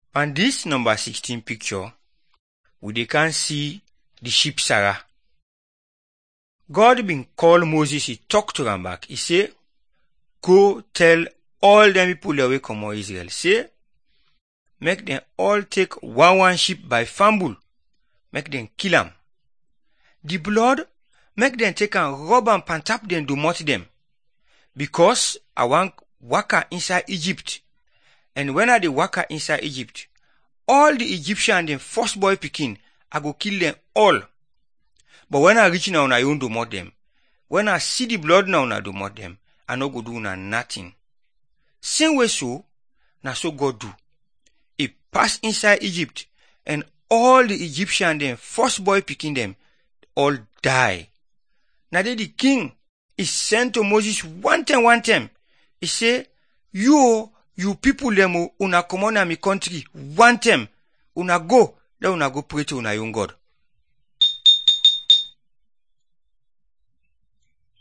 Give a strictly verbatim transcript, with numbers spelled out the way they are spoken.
On this number sixteen picture, we dey can see the sheep Sarah. God been call Moses, he talk to am back. He say, go tell all them people that wey come out Israel, say, make them all take one one sheep by fumble, make them kill am. The blood, make them take and rub and pantap them to mort them. Because I want waka inside Egypt. And when I dey waka inside Egypt, all the Egyptian them first boy pikin, I go kill them all. But when I reach now, I won't do more them. When I see the blood now, I do more them. I no go do na nothing. Same way so, na so God do. He pass inside Egypt, and all the Egyptian them first boy pikin them all die. Now then the king is sent to Moses one time, one time. He say, you, you people them una come on na me country one time. Una go, then una go pray to una own God.